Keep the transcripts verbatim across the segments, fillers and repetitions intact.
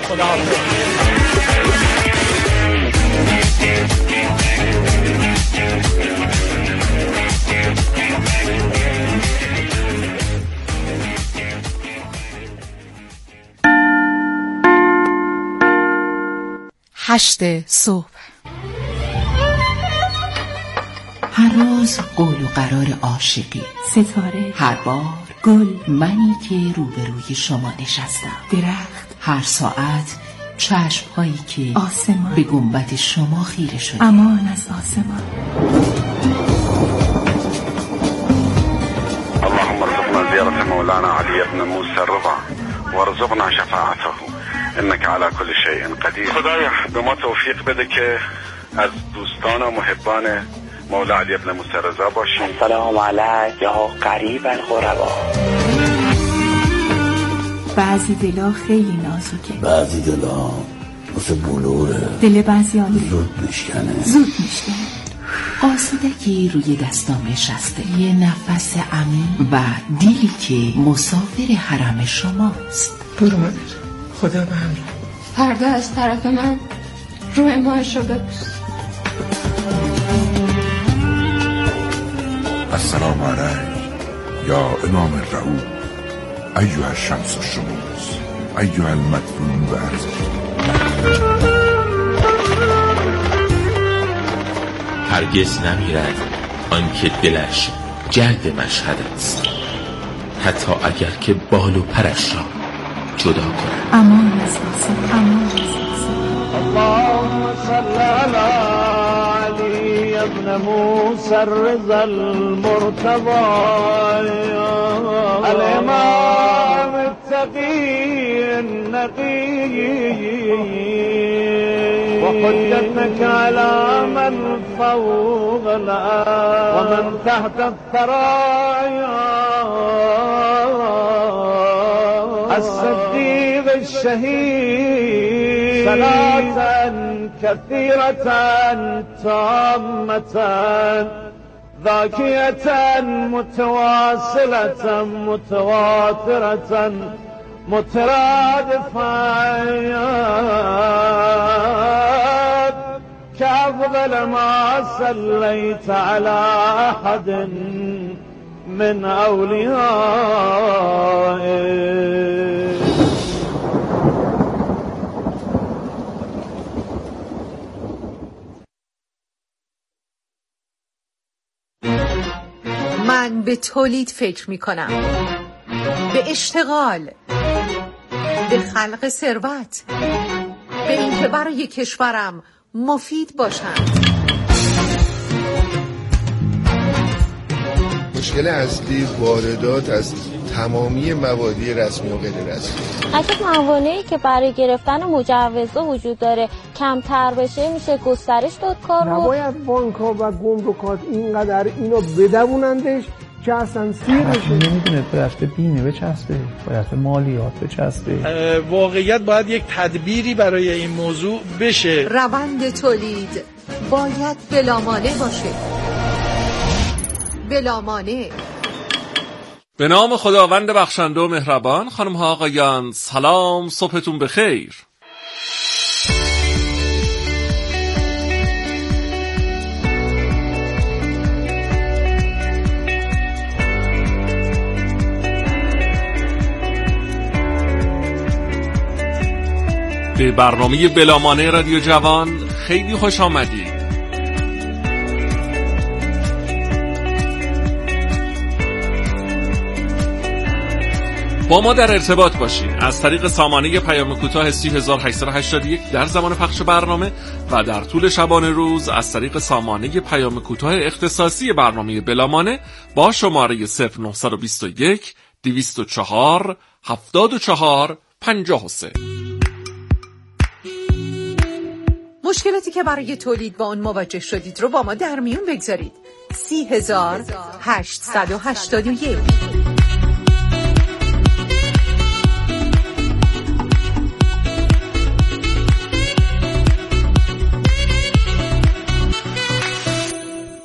خداحافظ. هشت صبح. هر روز قول و قرار عاشقی، ستاره، هر بار گل، منی که روبروی شما نشستم، درخت، هر ساعت چشم‌هایی که آسمان به گنبد شما خیره شده. امان از آسمان. اللهم ارزقنا زيارة مولانا علي بن موسى الرضا وارزقنا شفاعته انك على كل شيء قدیر. خدایا به ما توفیق بده که از دوستان و محبان مولا علی بن موسی رضا باشیم. سلام علیک یا قریب الغربا. بعضی دلا خیلی نازکه، بعضی دلا مثل بلوره، دل بعضی آدم زود میشکنه زود میشکنه. آسودگی روی دستام نشسته، یه نفس عمیق و دیلی که مسافر حرم شماست. برو مادر، خدا به همراه. فردا از طرف من روی ماهش رو ببوس. السلام علیک یا امام الرعود ایها الشمس الشموس ایها المدفون بارض. هرگز نمیرد آنکه دلش جلد مشهد است، حتی اگر که بال و پرش را جدا کند. امان از آسمان، امان از آسمان. اللهم صل علی علی ابن موسی الرضا المرتضی الامام التقی النقی و حجتك على من فوق الارض و من تحت الثرایا الصديق الشهيد صلاة كثيرة تامة ذاكية متواصلة متواترة مترادفة كأفضل ما صليت على أحد من أوليائه. من به تولید فکر می کنم، به اشتغال، به خلق ثروت، به اینکه برای کشورم مفید باشم. مشکل اصلی واردات از تمامی موادی رسمی و غیر رسمی. اگه موانعی که برای گرفتن مجوزها وجود داره کمتر بشه میشه گسترش داد کار رو. نباید بانک‌ها و گمرکات اینقدر اینو بدوونندش که اصلا سیر بشه. نمیدونه به دست بیمه بچسبه، به دست مالیات بچسبه. واقعیت باید یک تدبیری برای این موضوع بشه. روند تولید باید بلامانع باشه، بلامانع. به نام خداوند بخشنده و مهربان. خانم ها آقایان سلام، صبحتون بخیر. به برنامه بلامانع رادیو جوان خیلی خوش آمدید. با ما در ارتباط باشید از طریق سامانه پیام کوتاه سی هزار و هشتصد و هشتاد و یک در زمان پخش برنامه و در طول شبانه روز از طریق سامانه پیام کوتاه اختصاصی برنامه بلامانع با شماره صفر نه دو یک دویست و چهار هفتاد و چهار پنجاه و سه. مشکلاتی که برای تولید با اون مواجه شدید رو با ما در میون بگذارید. سی هزار هشتصد و هشتاد و یک.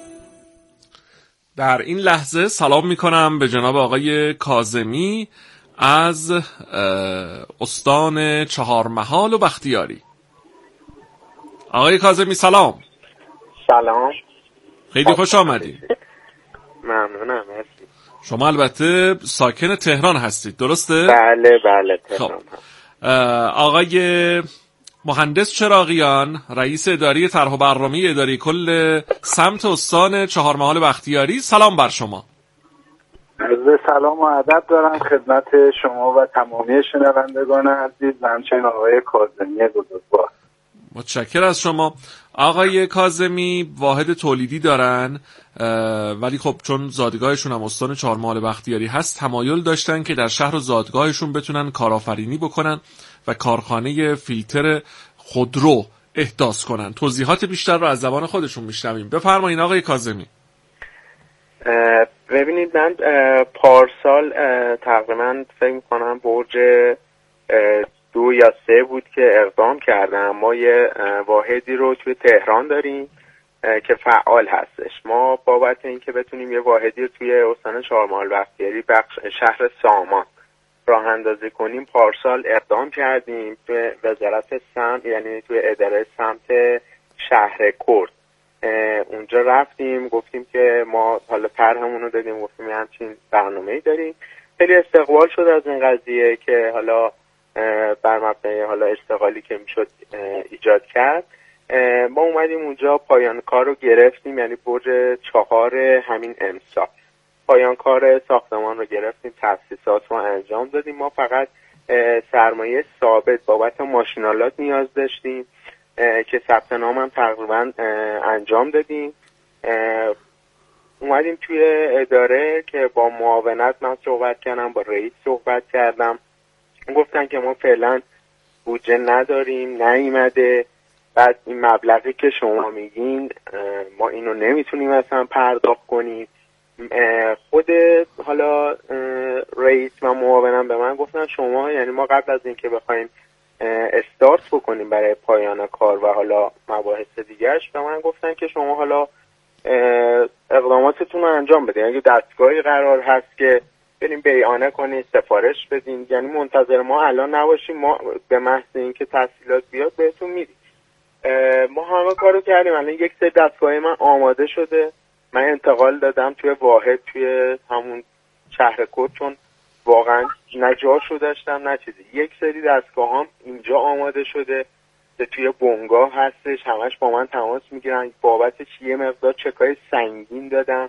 در این لحظه سلام میکنم به جناب آقای کاظمی از استان چهارمحال و بختیاری. آقای کاظمی سلام. سلام، خیلی خوش آمدید. ممنونم. مرسی. شما البته ساکن تهران هستید درسته؟ بله بله تهران. خب. آقای مهندس چراغیان، رئیس اداری طرح و برنامه اداری کل سمت استان چهارمحال بختیاری، سلام بر شما. عرض سلام و ادب دارم خدمت شما و تمامی شنوندگان عزیز و همچنین آقای کاظمی بزرگوار. متشکر از شما. آقای کاظمی واحد تولیدی دارن، ولی خب چون زادگاهشون هم استان چهارمحال بختیاری هست، تمایل داشتن که در شهر و زادگاهشون بتونن کارآفرینی بکنن و کارخانه فیلتر خودرو احداث کنن. توضیحات بیشتر رو از زبان خودشون میشنویم. بفرمایید آقای کاظمی. ببینید من پارسال تقریبا فکر میکنم برج دو یا سه بود که اقدام کردم. ما یه واحدی رو توی تهران داریم که فعال هستش. ما بابت اینکه بتونیم یه واحدی رو توی استان چهارمحال بختیاری بخش شهر سامان راه اندازی کنیم، پارسال اقدام کردیم توی وزارت سمت، یعنی توی اداره سمت شهر کرد. اونجا رفتیم گفتیم که ما حالا طرحمون رو دادیم، گفتیم همچین برنامه‌ای داریم. خیلی استقبال شد از این قضیه که حالا بر مبنای حالا اشتغالی که میشد ایجاد کرد. ما اومدیم اونجا پایان کار رو گرفتیم، یعنی برج چهار همین امسال پایان کار ساختمان رو گرفتیم، تاسیسات رو انجام دادیم. ما فقط سرمایه ثابت بابت ماشینالات نیاز داشتیم که ثبت نام هم تقریبا انجام دادیم. اومدیم توی اداره که با معاونت من صحبت کردم، با رئیس صحبت کردم، گفتن که ما فعلا بودجه نداریم، نیومده. بعد این مبلغی که شما میگین ما اینو نمیتونیم اصلا پرداخت کنیم. خود حالا رئیس و معاونم به من گفتن شما، یعنی ما قبل از اینکه بخوایم استارت بکنیم برای پایان کار و حالا مباحث دیگرش، به من گفتن که شما حالا اقداماتتون رو انجام بدین. اگه دستگاهی قرار هست که بریم بیانه کنین، سفارش بدین، یعنی منتظر ما الان نباشیم، ما به محض اینکه تحصیلات بیاد بهتون میدیم. ما همه کارو کردیم. الان یک سری دستگاه من آماده شده، من انتقال دادم توی واحد توی همون شهر کرد، چون واقعا نه جاشو داشتم نه چیزی. یک سری دستگاه هم اینجا آماده شده که توی بنگاه هستش، همش با من تماس میگیرن، بابتش یه مقدار چکای سنگین دادم.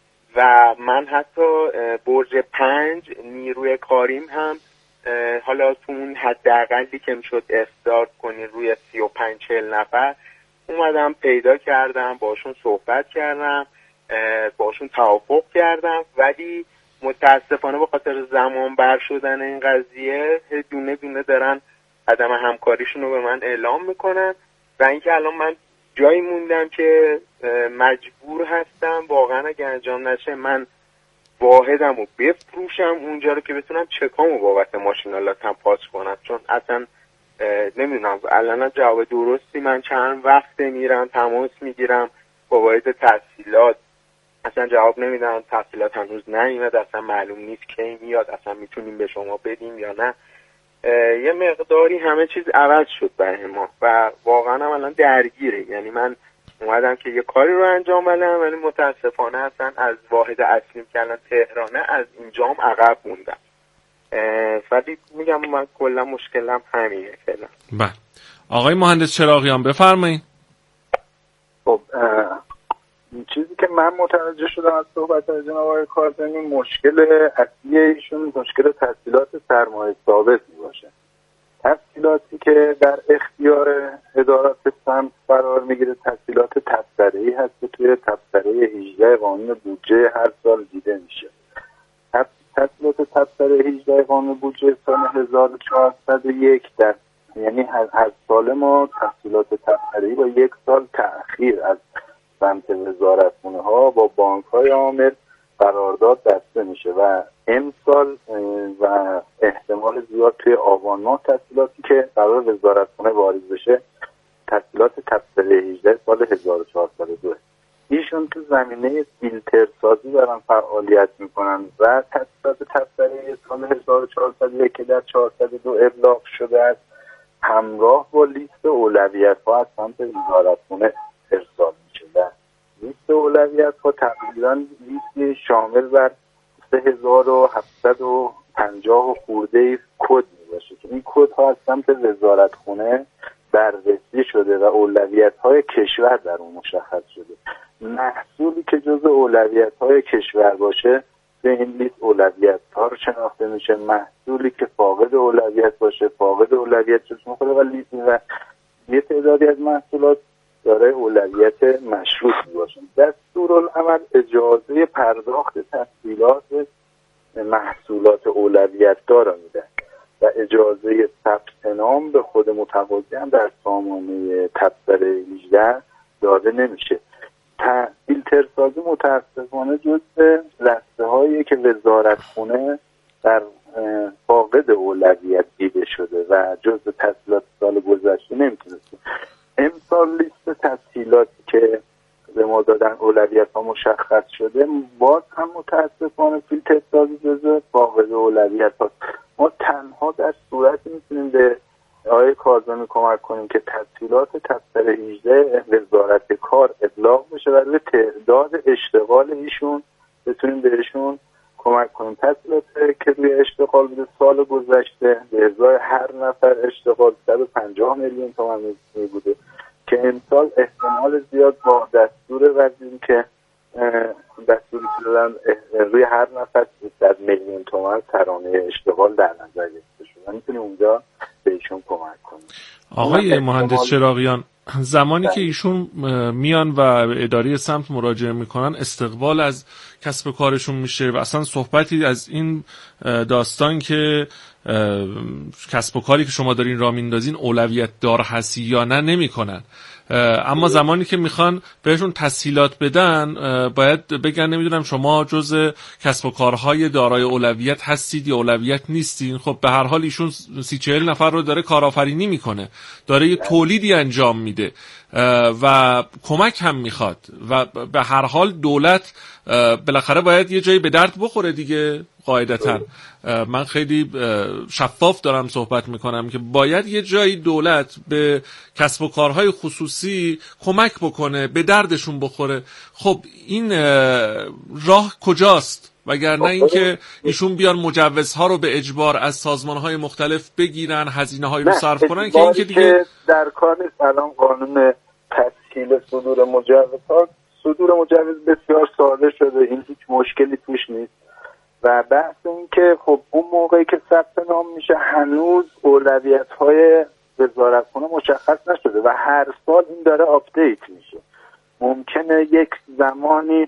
و من حتی برج پنج نیروی کاریم هم حالا تو اون حداقلی که میشد استارت کنی روی سی و پنج چهل نفر اومدم پیدا کردم، باشون صحبت کردم، باشون توافق کردم. ولی متاسفانه به خاطر زمان بر شدن این قضیه دونه دونه دارن عدم همکاریشون رو به من اعلام میکنن و اینکه الان من جایی موندم که مجبور هستم واقعا اگه انجام نشه من واحدم رو بفروشم اونجا رو که بتونم چکامو بابت ماشینالاتم پاس کنم. چون اصلا نمیدونم الان جواب درستی، من چند وقت میرم تماس میگیرم با واحد تحصیلات، اصلا جواب نمیدن، تحصیلات هنوز نیومد، اصلا معلوم نیست کی میاد، اصلا میتونیم به شما بدیم یا نه. یه مقداری همه چیز عوض شد برای ما و واقعا هم الان درگیره. یعنی من اومدم که یه کاری رو انجام بدم ولی متاسفانه اصلا از واحد اصلیم که الان تهرانه از اینجام عقب موندم. ولی میگم من کلا مشکلم همینه فعلا. بله آقای مهندس چراغیان بفرمایید. خب این چیزی که من متوجه شدم از صحبت از جناب آقای کاظمی، مشکل اصلی ایشون مشکل تسهیلات سرمایه ثابت میباشه. تسهیلاتی که در اختیار ادارات سمت قرار میگیره تسهیلات تبصره‌ای هست که توی تبصره هجده قانون بودجه هر سال دیده میشه. تسهیلات تبصره هجده قانون بودجه سال هزار و چهارصد و یک در یعنی هر, هر سال ما تسهیلات تبصره‌ای با یک سال تأخیر از سمت وزارتخونه ها با بانک های عامل قرارداد بسته میشه و امسال و احتمال زیاد توی آبان ماه تسهیلاتی که قرار وزارتخونه واریز بشه تسهیلات تبصره هجده سال هزار و چهارصد و دو. ایشون تو زمینه فیلتر سازی دارن فعالیت میکنن و تاسیسات تبصره سال هزار و چهارصد و یک که در چهارصد و دو ابلاغ شده است همراه با لیست اولویت ها از سمت وزارتخونه ارسال میشه و لیست اولویت ها تقریبا لیست شامل بر سه هزار و هفتصد و پنجاه و خورده کد میباشه که این کد ها از سمت وزارتخونه بررسی شده و اولویت های کشور در اون مشخص شده. محصولی که جز اولویت های کشور باشه به این لیست اولویت ها رو شناخته میشه، محصولی که فاقد اولویت باشه فاقد اولویت جز میخوره و لیست و یه تعدادی از محصولات دارای اولویت مشروط باشه. دستورالعمل اجازه پرداخت تسهیلات محصولات اولویت دار میده و اجازه ثبت نام به خود متقاضی هم در سامانه تبصره هجده داده نمیشه. فیلتر سازی متاسفانه جزء رسته هایی که وزارتخونه در فاقد اولویت دیده شده و جزء تسهیلات سال گذشته نمیتونسته. امسال لیست تسهیلاتی که به ما دادن اولویت ها مشخص شده باز هم متاسفانه فیلتر سازی جزء فاقد اولویت ها. ما تنها در صورتی میتونیم به آقای کاظمی کمک کنیم که تسهیلات تبصره هجده وزارت کار ابلاغ بشه و به تعداد اشتغال ایشون بتونیم بهشون کمک کنیم. تسهیلات که روی اشتغال بوده سال گذشته به ازای هر نفر اشتغال صد و پنجاه میلیون تومان می بوده که امسال احتمال زیاد با دستور وزیری که دستوری که دادن روی هر نفر سیصد میلیون تومان ترانه اشتغال در نظر گرفته شده. میتونیم اونجا بهشون کمک کنیم. آقای مهندس چراغیان، زمانی که ایشون میان و اداره سمت مراجعه میکنن استقبال از کسب کارشون میشه و اصلا صحبتی از این داستان که کسب و کاری که شما دارین راه میندازین اولویت دار هستی یا نه نمیکنن. اما زمانی که میخوان بهشون تسهیلات بدن باید بگن نمیدونم شما جز کسب و کارهای دارای اولویت هستید یا اولویت نیستین. خب به هر حال ایشون سی چهل نفر رو داره کارآفرینی میکنه، داره یه تولیدی انجام میده و کمک هم میخواد و به هر حال دولت بالاخره باید یه جایی به درد بخوره دیگه. قاعدتاً من خیلی شفاف دارم صحبت میکنم که باید یه جایی دولت به کسب و کارهای خصوصی کمک بکنه، به دردشون بخوره. خب این راه کجاست؟ وگرنه اینکه ایشون بیان مجوزها رو به اجبار از سازمانهای مختلف بگیرن، هزینه‌هایی رو صرف کنن که این که دیگه در کار نیست. الان قانون تسهیل صدور مجوزها صدور مجوز بسیار ساده شده، این هیچ مشکلی توش نیست و بحث این که خب اون موقعی که ثبت نام میشه هنوز اولویت‌های وزارتخونه مشخص نشده و هر سال این داره آپدیت میشه. ممکنه یک زمانی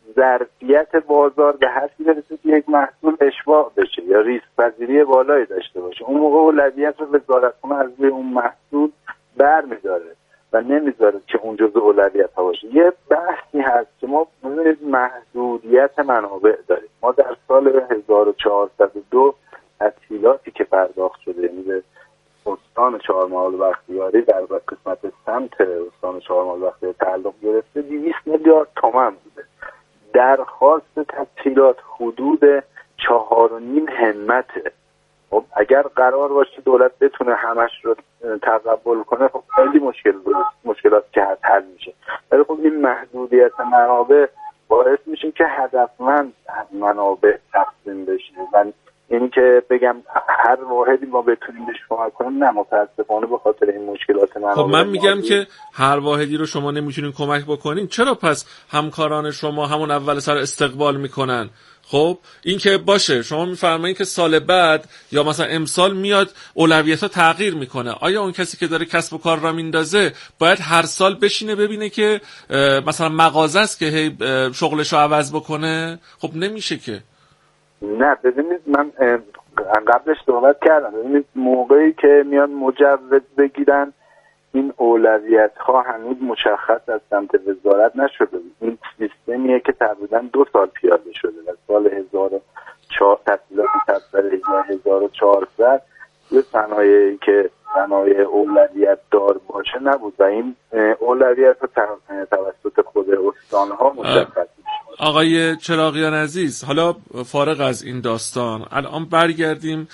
ظرفیت بازار به حدی برسه که یک محصول اشباع بشه یا ریسک پذیری بالایی داشته باشه، اون موقع اولویت رو وزارتخونه از روی اون محصول برمی‌داره و نمیذاره که اون جزء اولویت ها باشه. یه بحثی هست که ما محدودیت منابع داریم. ما در سال هزار و چهارصد و دو تسهیلاتی که پرداخت شده یعنی به استان چهارمحال بختیاری در قسمت سمت استان چهارمحال بختیاری تعلق گرفته دویست میلیارد تومان بوده. درخواست تسهیلات حدود چهار و نیم همته. خب اگر قرار باشه دولت بتونه همش رو تقبل کنه خب خیلی مشکل مشکلات که حل میشه. ولی خب این محدودیت منابع باعث میشه که هدفمند منابع تقسیم بشه و اینی که بگم هر واحدی ما بتونیم بهش کمک کنیم نه، متاسفانه به خاطر این مشکلات منابع. خب من میگم که هر واحدی رو شما نمیتونین کمک بکنین، چرا پس همکاران شما همون اول سر استقبال میکنن؟ خب این که باشه شما میفرمایید که سال بعد یا مثلا امسال میاد اولویت‌ها تغییر میکنه، آیا اون کسی که داره کسب و کار را میندازه باید هر سال بشینه ببینه که مثلا مغازه است که هی شغلشو عوض بکنه؟ خب نمیشه که. نه ببینید من قبلش صحبت کردم، ببینید موقعی که میان مجوز بگیرن این اولویت ها هنوز مشخص از سمت وزارت نشده. این سیستمیه که تقریبا دو سال پیاده شده. در سال هزار و چهارصد تسهیلات تبصره هزار و چهارصد یه صنایعی که بنای اولویت دار باشه نبود و این اولویت رو توسط خود استانها مشخص. آقای چراغیان عزیز، حالا فارغ از این داستان الان برگردیم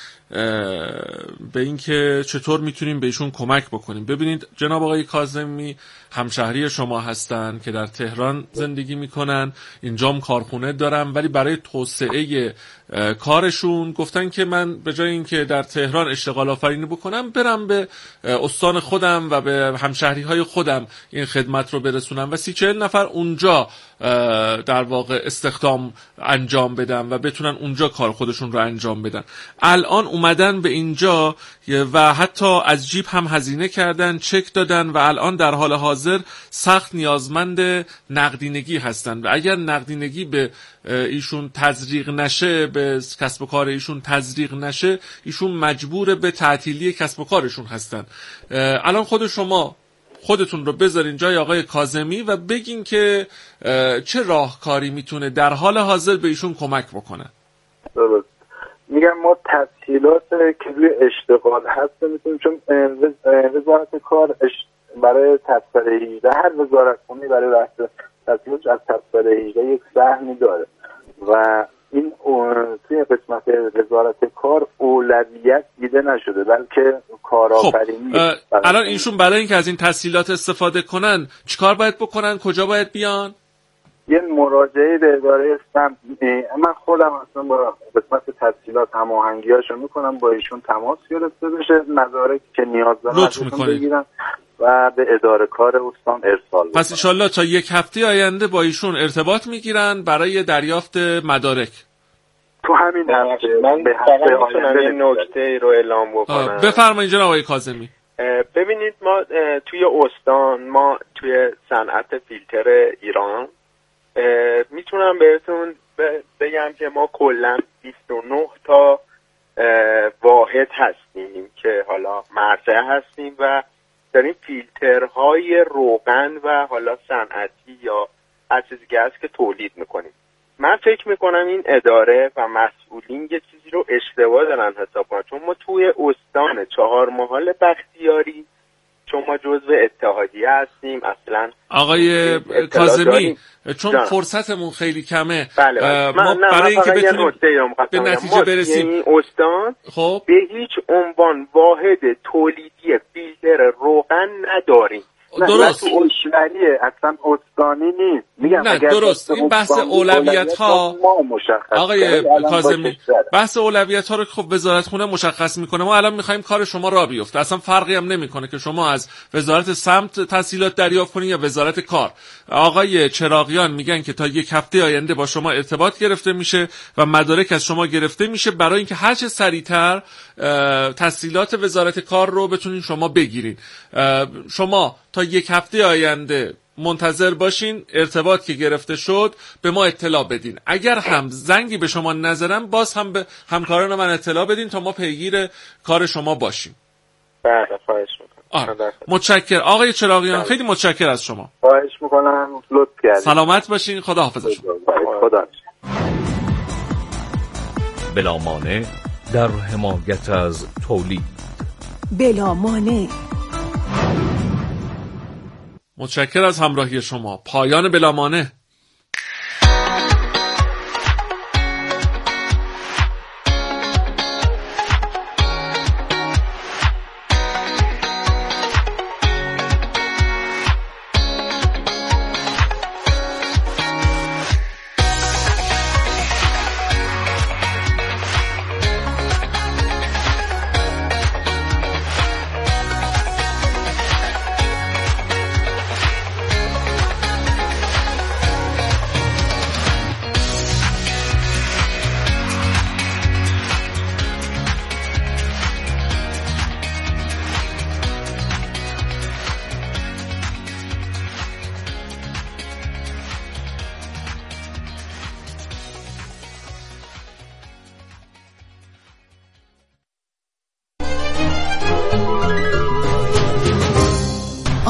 به این که چطور میتونیم بهشون کمک بکنیم. ببینید جناب آقای کاظمی همشهری شما هستن که در تهران زندگی میکنن، اینجام کارخونه دارن، ولی برای توسعه کارشون گفتن که من به جای اینکه در تهران اشتغال آفرینی بکنم برم به استان خودم و به همشهری های خودم این خدمت رو برسونم و سی چهل نفر اونجا در واقع استخدام انجام بدن و بتونن اونجا کار خودشون رو انجام بدن. الان اومدن به اینجا و حتی از جیب هم هزینه کردن، چک دادن و الان در حال حاضر سخت نیازمند نقدینگی هستن و اگر نقدینگی به ایشون تزریق نشه، به کسب و کار ایشون تزریق نشه، ایشون مجبور به تعطیلی کسب و کارشون هستن. الان خود شما خودتون رو بذارین جای آقای کاظمی و بگین که چه راهکاری میتونه در حال حاضر به ایشون کمک بکنه. درست میگم ما تسهیلات که روی اشتغال هست میتونیم، چون وزارت کار برای تبصره هجده هر وزارتخونه‌ای برای بحث تسهیلات از تبصره هجده یک سهمی داره و این توی قسمت وزارت کار اولویت دیده نشده بلکه کارآفرینی. خب الان ایشون برای اینکه از این تسهیلات استفاده کنن چیکار باید بکنن؟ کجا باید بیان؟ یه مراجعه به اداره سمت. من خودم اصلا با قسمت تسهیلات هماهنگیاشو میکنم، با ایشون تماس گرفته بشه، مدارک که نیاز دارن ازشون بگیرن و به اداره کار استان ارسال بکنن. پس انشالله تا یک هفته آینده با ایشون ارتباط میگیرن برای دریافت مدارک. تو همین هفته من به هفته آینده این نکته رو اعلام بکنم. بفرمایید جناب آقای کاظمی. ببینید ما توی استان، ما توی صنعت فیلتر ایران میتونم بهتون بگم که ما کلا بیست و نه تا واحد هستیم که حالا مرجع هستیم و داریم فیلترهای روغن و حالا صنعتی یا هر چیزی که هست که تولید میکنیم. من فکر میکنم این اداره و مسئولین یه چیزی رو اشتباه دارن حساب کنن، چون ما توی استان چهار محال بختیاری، چون ما جزو اتحادیه هستیم اصلا. آقای کاظمی چون جان. فرصتمون خیلی کمه، بله بله. ما من برای اینکه بتونیم به نتیجه برسیم، این استان خب به هیچ عنوان واحد تولیدی فیلتر روغن نداریم. درست تو اشوریه اصلا استانی نیست. میگم نه درست این بحث اولویت ها آقای کاظمی، بحث اولویت ها رو خب وزارتخونه مشخص میکنه. ما الان میخوایم کار شما راه بیفته، اصلا فرقی هم نمیکنه که شما از وزارت سمت تسهیلات دریافت کنید یا وزارت کار. آقای چراغیان میگن که تا یک هفته آینده با شما ارتباط گرفته میشه و مدارک از شما گرفته میشه برای اینکه هر چه سریعتر تسهیلات وزارت کار رو بتونین شما بگیرین. شما تا یک هفته آینده منتظر باشین، ارتباط که گرفته شد به ما اطلاع بدین. اگر هم زنگی به شما نظرم باز هم به همکاران من اطلاع بدین تا ما پیگیر کار شما باشیم. بله خواهش میکنم. متشکرم آقای چراغیان، خیلی متشکر از شما. خواهش میکنم، لطف کردید. سلامت باشین، خدا حافظ شما. خدا. بلا مانع در حمایت از تولید. بلا مانع. متشکر از همراهی شما. پایان بلا مانع.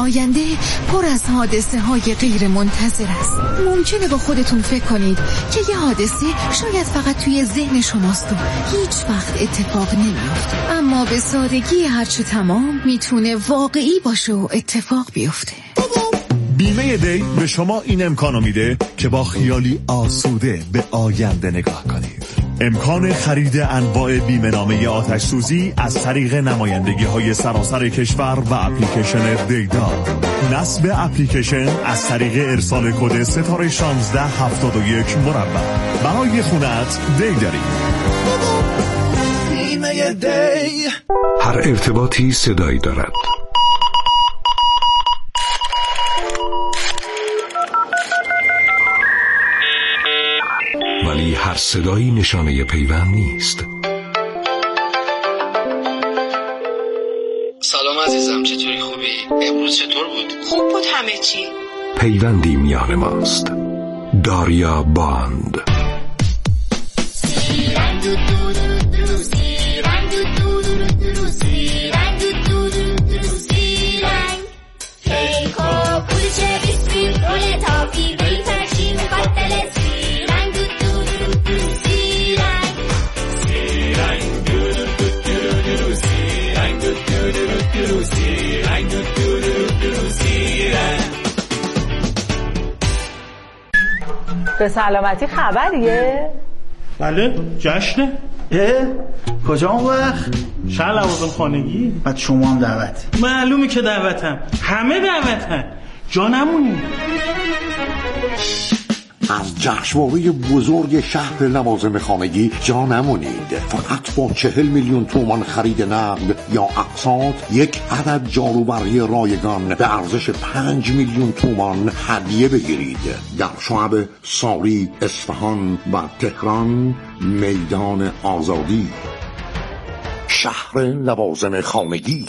آینده پر از حادثه های غیر منتظر است. ممکنه با خودتون فکر کنید که یه حادثه شاید فقط توی ذهن شماست و هیچ وقت اتفاق نمیفته، اما به سادگی هرچه تمام میتونه واقعی باشه و اتفاق بیفته. بیمه دی به شما این امکانو میده که با خیالی آسوده به آینده نگاه کنید. امکان خرید انواع بیمه نامه آتش سوزی از طریق نمایندگی های سراسر کشور و اپلیکیشن دیدا. نصب اپلیکیشن از طریق ارسال کد ستاره شانزده هفتاد و یک مربع. برای خونت دی داریم. بیمه دی. هر ارتباطی صدایی دارد. ولی هر صدایی نشانه پیوند نیست. سلام عزیزم، چطوری؟ خوبی؟ امروز چطور بود؟ خوب بود همه چی. پیوندی میان ماست. داریا باند. به سلامتی خبریه؟ بله جشنه. اه کجا اون وقت؟ شهر لوازم خانگی. بعد شما هم دعوت؟ معلومه که دعوتم، همه دعوتم، جا نمونی. از جشنواره بزرگ شهر لوازم خانگی جا نمونید. فقط با چهل میلیون تومان خرید نقد یا اقساط یک عدد جاروبرقی رایگان به ارزش پنج میلیون تومان هدیه بگیرید. در شعب ساری، اصفهان و تهران، میدان آزادی. شهر لوازم خانگی.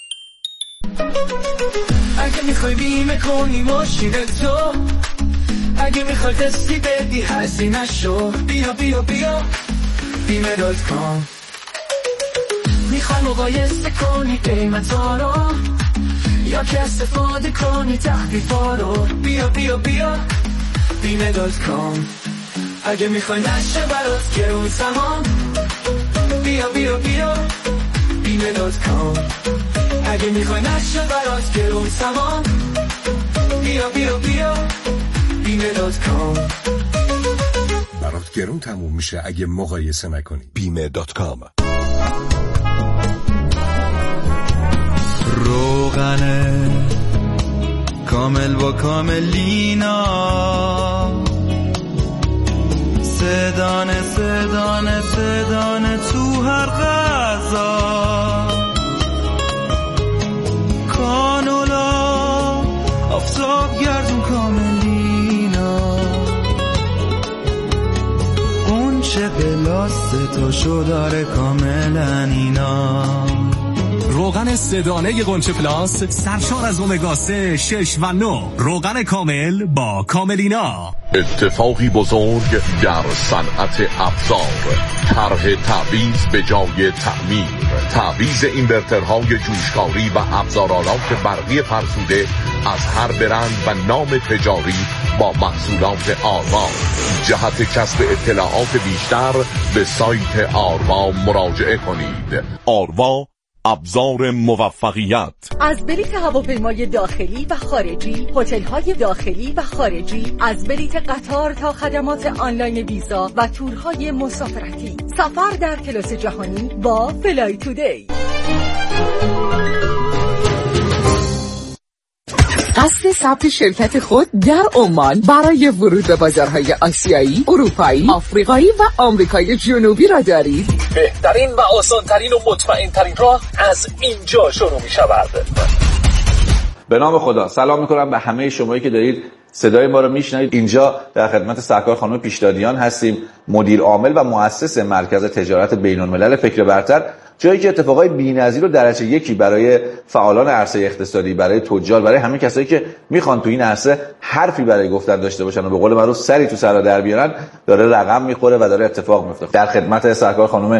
اگه میخوای بیمه کنی ماشین تو، اگه میخوای قسطی بدی هزینه شو، بیا بیا بیا بیمه دات کام. میخوای مقایسه کنی قیمتا رو یا که استفاده کنی تخفیفا رو، بیا بیا بیا بیمه دات کام. اگه میخوای نشه برات گرون تمام، بیا بیا بیا بیمه دات کام. اگه میخوای نشه برات گرون تمام، بیا بیا بیا بیمه دات کام. برات گرون تموم میشه اگه مقایسه نکنی. بیمه دات کام. روغنه کامل با کاملینا، سدانه سدانه سدانه تو هر غذا، کانولا آفتاب گردون کاملینا، قنچه بلاست تو شو داره کاملا اینا. روغن سدانه قنچه پلاس سرشار از اومگا سه، شش و نه. روغن کامل با کاملینا. اتفاقی بزرگ در صنعت ابزار. طرح تعویض به جای تعمیر. تعویض اینورترهای جوشکاری و ابزارالات برقی فرسوده از هر برند و نام تجاری با محصولات آروا. جهت کسب اطلاعات بیشتر به سایت آروا مراجعه کنید. آروا، ابزار موفقیت. از بلیت هواپیمای داخلی و خارجی، هتل‌های داخلی و خارجی، از بلیت قطار تا خدمات آنلاین ویزا و تورهای مسافرتی. سفر در کلاس جهانی با فلای تودی. قصد ثبت شرکت خود در عمان برای ورود به بازارهای آسیایی، اروپایی، آفریقایی و آمریکای جنوبی را دارید؟ بهترین و آسانترین و مطمئنترین راه از اینجا شروع می شود. به نام خدا سلام میکنم به همه شمایی که دارید صدای ما رو میشنوید. اینجا در خدمت سرکار خانم پیشدادیان هستیم، مدیر عامل و مؤسس مرکز تجارت بین‌الملل فکر برتر، جایی که اتفاقای بی‌نظیر و درجه یکی برای فعالان عرصه اقتصادی، برای تجار، برای همه کسایی که میخوان تو این عرصه حرفی برای گفتن داشته باشن و به قول معروف سری تو سر در بیارن، داره رقم میخوره و داره اتفاق میفته. در خدمت سرکار خانم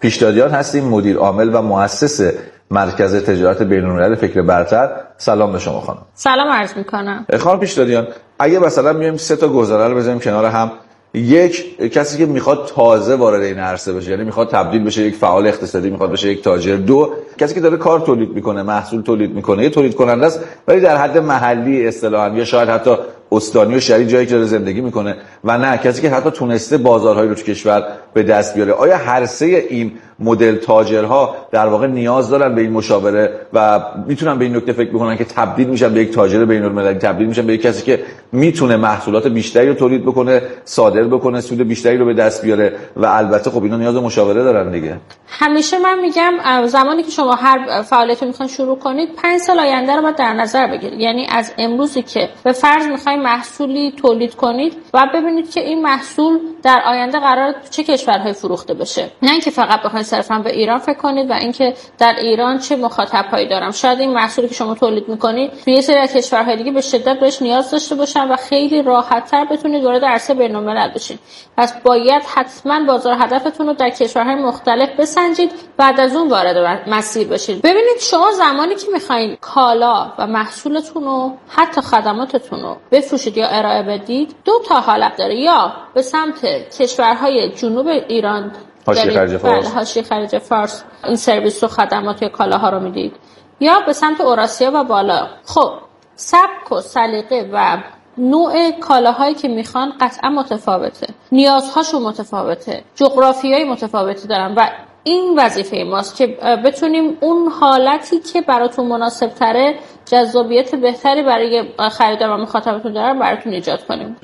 پیشدادیان هستیم، مدیر عامل و مؤسس مرکز تجارت بین‌المللی فکر برتر. سلام به شما خانم. سلام عرض میکنم. خانم پیشدادیان، اگه مثلا میایم سه تا گزاره رو بذاریم کنار هم، یک کسی که میخواد تازه وارد این عرصه بشه، یعنی میخواد تبدیل بشه یک فعال اقتصادی، میخواد بشه یک تاجر. دو کسی که داره کار تولید میکنه، محصول تولید میکنه، یه تولید کننده است ولی در حد محلی اصطلاحاً، یا شاید حتی استانی و شهری جایی که داره زندگی میکنه، و نه کسی که حتی تونسته بازارهایی رو تو کشور به دست بیاره. آیا هر سه این مدل تاجرها در واقع نیاز دارن به این مشاوره و میتونن به این نکته فکر بکنن که تبدیل میشن به یک تاجر بین‌المللی، تبدیل میشن به یک کسی که میتونه محصولات بیشتری رو تولید بکنه، صادر بکنه، سود بیشتری رو به دست بیاره؟ و البته خب اینا نیاز به مشاوره دارن دیگه. همیشه من میگم زمانی که شما هر فعالیتی میخواین شروع کنید، پنج سال آینده رو باید در نظر بگیرید. یعنی از امروزی که به فرض میخواین محصولی تولید کنید و ببینید که این محصول در آینده قراره تو چه کشورهای فروخته بشه، نه اینکه فقط بخواید صرفا به ایران فکر کنید و اینکه در ایران چه مخاطبهایی دارم. شاید این محصولی که شما تولید میکنید توی یه سری از کشورهای دیگه به شدت بهش نیاز داشته باشن و خیلی راحت‌تر بتونید وارد عرصه بین‌الملل بشین. پس باید حتما بازار هدفتون رو در کشورهای مختلف بسنجید، بعد از اون وارد مسیر بشید. ببینید شما زمانی که میخواین کالا و محصولتون رو، حتی خدماتتون رو بفروشید یا ارائه بدید، دو تا حالت داره. یا به سمت کشورهای جنوب ایران، حاشیه خلیج فارس، حاشیه خلیج فارس این سرویس و خدمات یا کالاها رو میدید، یا به سمت اوراسیا و بالا. خب سبک و سلیقه و نوع کالاهایی که میخوان قطعا متفاوته، نیازهاشون متفاوته، جغرافیایی متفاوتی دارن و این وظیفه ماست که بتونیم اون حالتی که براتون مناسب تره، جذابیت بهتری برای خریدار و مخاطبتون دارن براتون ایجاد کنیم.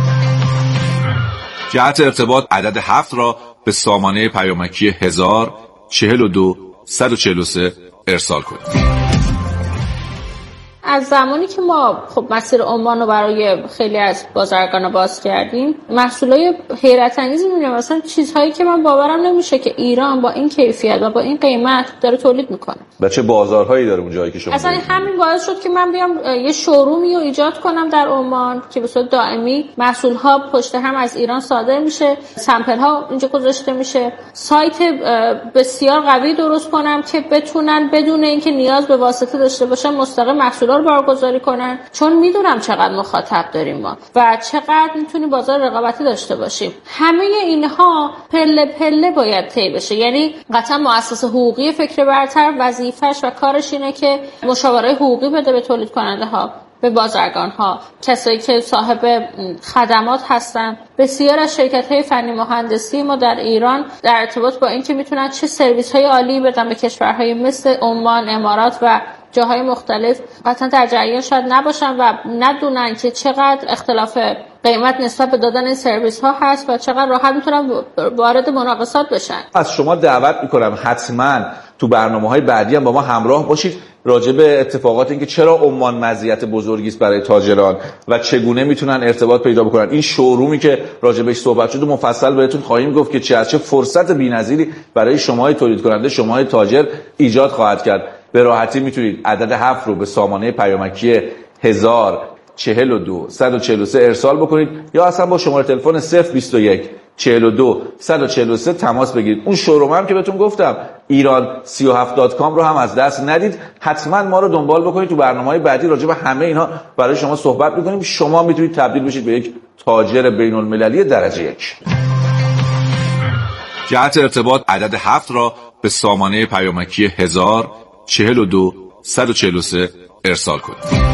جهت ارتباط عدد هفت را به سامانه پیامکی هزار چهل و دو صد و چهل و سه ارسال کنید. از زمانی که ما خب مسیر عمان رو برای خیلی از بازرگانا باز کردیم، محصولای حیرت انگیزی می‌بینیم، مثلا چیزهایی که من باورم نمیشه که ایران با این کیفیت و با این قیمت داره تولید میکنه. و چه بازارهایی داره اونجایی که شما اصلا دارید. همین باعث شد که من بیام یه شورومی رو ایجاد کنم در عمان که به صورت دائمی محصول‌ها پشت هم از ایران صادر میشه، سامپل‌ها اینجا گذاشته میشه، سایت بسیار قوی درست کنم که بتونن بدون اینکه نیاز به واسطه داشته باشن مستقیم محصول رو برگزاری کنن، چون میدونم چقدر مخاطب داریم ما و چقدر میتونیم بازار رقابتی داشته باشیم. همه اینها پله پله باید طی بشه. یعنی قطعا مؤسسه حقوقی فکر برتر وظیفش و کارش اینه که مشاوره حقوقی بده به تولید کننده ها، به بازرگان ها، کسایی که صاحب خدمات هستن. بسیار از شرکت های فنی مهندسی ما در ایران در ارتباط با اینکه میتونن چه سرویس های عالی بدن به کشورهای مثل عمان، امارات و جاهای مختلف، قطعا در جریان شاید نباشن و ندونن که چقدر اختلاف قیمت نسبت به دادن این سرویس ها هست و چقدر راحت میتونن وارد مناقصات بشن. از شما دعوت میکنم حتما تو برنامه‌های بعدی هم با ما همراه باشید راجع به اتفاقات اینکه چرا عمان مزیت بزرگی است برای تاجران و چگونه میتونن ارتباط پیدا بکنن. این شورومی که راجع بهش صحبت شد مفصل بهتون خواهیم گفت که چه چه فرصت بی‌نظیری برای شماهای تولید کننده، شماهای تاجر ایجاد خواهد کرد. به راحتی میتونید عدد هفت رو به سامانه پیامکی هزار چهل و دو صد و چهل و سه ارسال بکنید یا اصلا با شماره تلفن صفر بیست و یک چهل و دو صد و چهل و سه تماس بگیرید. اون شوروم هم که بهتون گفتم ایران سی و هفت دات کام رو هم از دست ندید. حتما ما رو دنبال بکنید. تو برنامه‌های بعدی راجع به همه اینها برای شما صحبت می‌کنیم. شما میتونید تبدیل بشید به یک تاجر بین‌المللی درجه یک. جهت ارتباط عدد هفت را به سامانه پیامکی هزار چهل و دو صد و چهل و سه ارسال کنید.